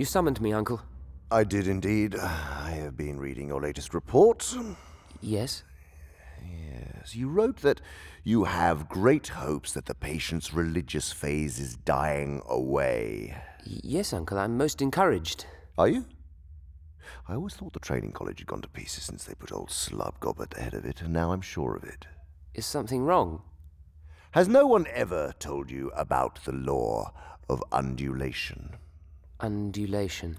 You summoned me, Uncle. I did indeed. I have been reading your latest report. Yes? Yes, you wrote that you have great hopes that the patient's religious phase is dying away. Yes, Uncle. I'm most encouraged. Are you? I always thought the training college had gone to pieces since they put old Slubgob at the head of it, and now I'm sure of it. Is something wrong? Has no one ever told you about the law of undulation? Undulation.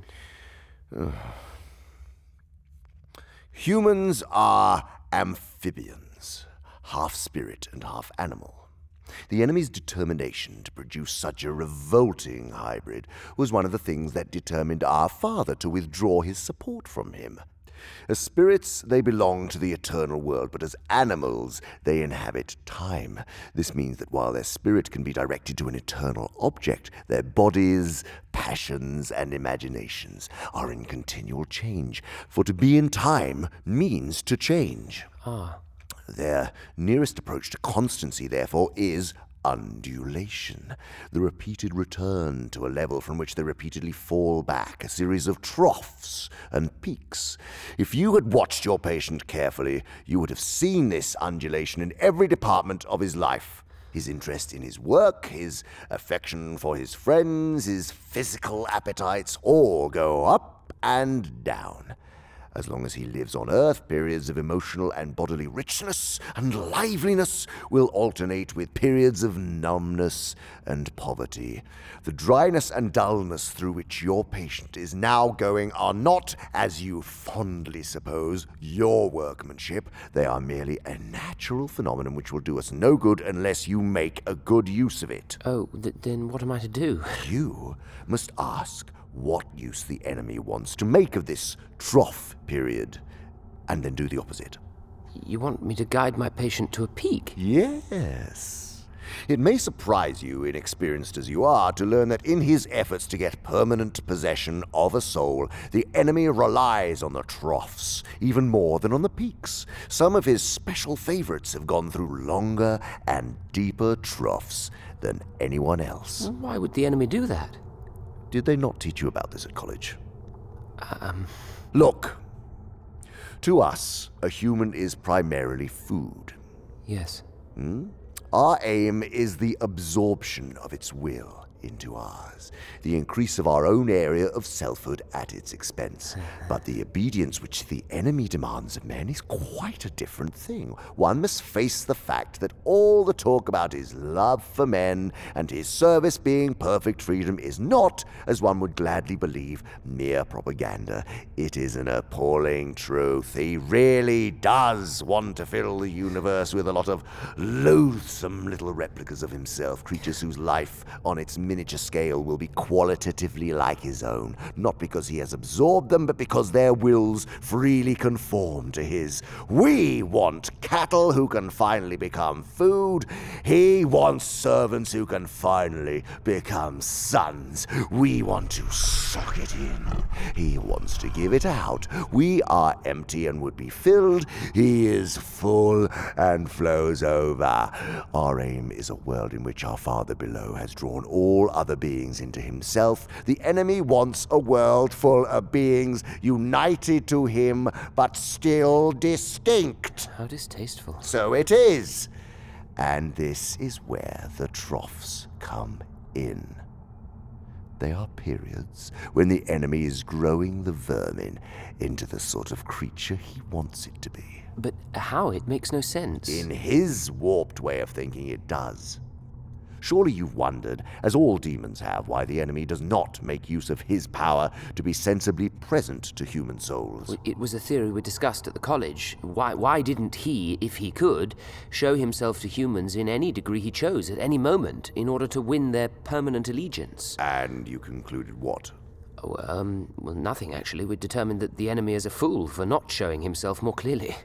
Humans are amphibians, half spirit and half animal. The enemy's determination to produce such a revolting hybrid was one of the things that determined our father to withdraw his support from him. As spirits, they belong to the eternal world, but as animals, they inhabit time. This means that while their spirit can be directed to an eternal object, their bodies, passions, and imaginations are in continual change. For to be in time means to change. Their nearest approach to constancy, therefore, is undulation, the repeated return to a level from which they repeatedly fall back, a series of troughs and peaks. If you had watched your patient carefully, you would have seen this undulation in every department of his life. His interest in his work, his affection for his friends, his physical appetites all go up and down. As long as he lives on Earth, periods of emotional and bodily richness and liveliness will alternate with periods of numbness and poverty. The dryness and dullness through which your patient is now going are not, as you fondly suppose, your workmanship. They are merely a natural phenomenon which will do us no good unless you make a good use of it. Oh, then what am I to do? You must ask what use the enemy wants to make of this trough period, and then do the opposite. You want me to guide my patient to a peak? Yes. It may surprise you, inexperienced as you are, to learn that in his efforts to get permanent possession of a soul, the enemy relies on the troughs even more than on the peaks. Some of his special favorites have gone through longer and deeper troughs than anyone else. Why would the enemy do that? Did they not teach you about this at college? Look, to us, a human is primarily food. Yes. Our aim is the absorption of its will into ours, the increase of our own area of selfhood at its expense. But the obedience which the enemy demands of men is quite a different thing. One must face the fact that all the talk about his love for men and his service being perfect freedom is not, as one would gladly believe, mere propaganda. It is an appalling truth. He really does want to fill the universe with a lot of loathsome little replicas of himself, creatures whose life on its miniature scale will be qualitatively like his own, not because he has absorbed them, but because their wills freely conform to his. We want cattle who can finally become food. He wants servants who can finally become sons. We want to suck it in. He wants to give it out. We are empty and would be filled. He is full and flows over. Our aim is a world in which our Father below has drawn all other beings into himself. The enemy wants a world full of beings united to him, but still distinct. How distasteful. So it is. And this is where the troughs come in. They are periods when the enemy is growing the vermin into the sort of creature he wants it to be. But how? It makes no sense. In his warped way of thinking, it does. Surely you've wondered, as all demons have, why the enemy does not make use of his power to be sensibly present to human souls. It was a theory we discussed at the college. Why didn't he, if he could, show himself to humans in any degree he chose at any moment in order to win their permanent allegiance? And you concluded what? Well, nothing actually. We determined that the enemy is a fool for not showing himself more clearly.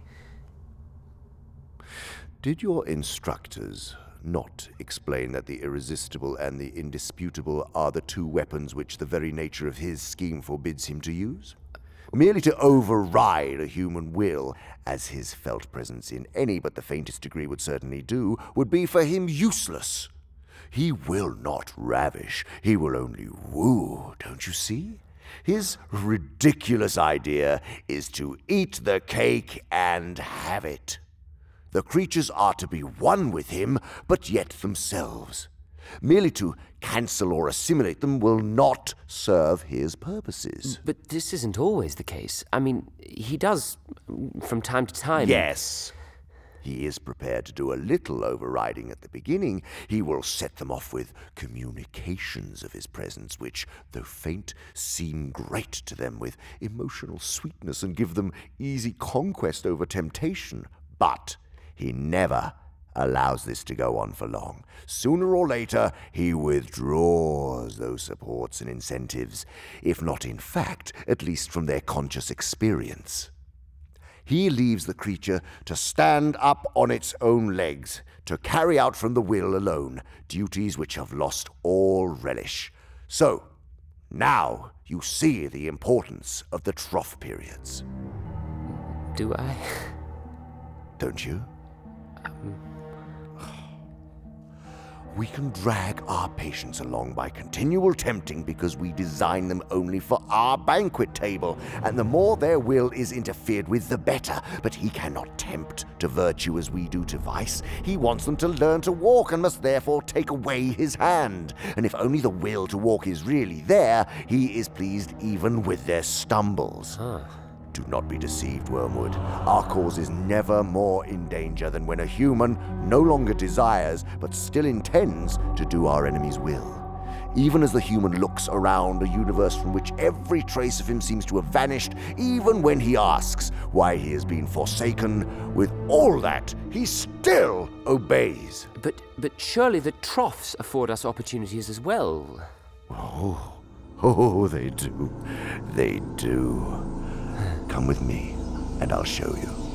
Did your instructors not explain that the irresistible and the indisputable are the two weapons which the very nature of his scheme forbids him to use? Merely to override a human will, as his felt presence in any but the faintest degree would certainly do, would be for him useless. He will not ravish, he will only woo, don't you see? His ridiculous idea is to eat the cake and have it. The creatures are to be one with him, but yet themselves. Merely to cancel or assimilate them will not serve his purposes. But this isn't always the case. I mean, he does, from time to time. Yes. He is prepared to do a little overriding at the beginning. He will set them off with communications of his presence, which, though faint, seem great to them with emotional sweetness and give them easy conquest over temptation. But he never allows this to go on for long. Sooner or later, he withdraws those supports and incentives, if not in fact, at least from their conscious experience. He leaves the creature to stand up on its own legs, to carry out from the will alone duties which have lost all relish. So, now you see the importance of the trough periods. Do I? Don't you? We can drag our patients along by continual tempting because we design them only for our banquet table, and the more their will is interfered with, the better. But he cannot tempt to virtue as we do to vice. He wants them to learn to walk and must therefore take away his hand. And if only the will to walk is really there, he is pleased even with their stumbles. Do not be deceived, Wormwood. Our cause is never more in danger than when a human no longer desires, but still intends to do our enemy's will. Even as the human looks around a universe from which every trace of him seems to have vanished, even when he asks why he has been forsaken, with all that, he still obeys. But surely the troughs afford us opportunities as well. Oh, they do. They do. Come with me, and I'll show you.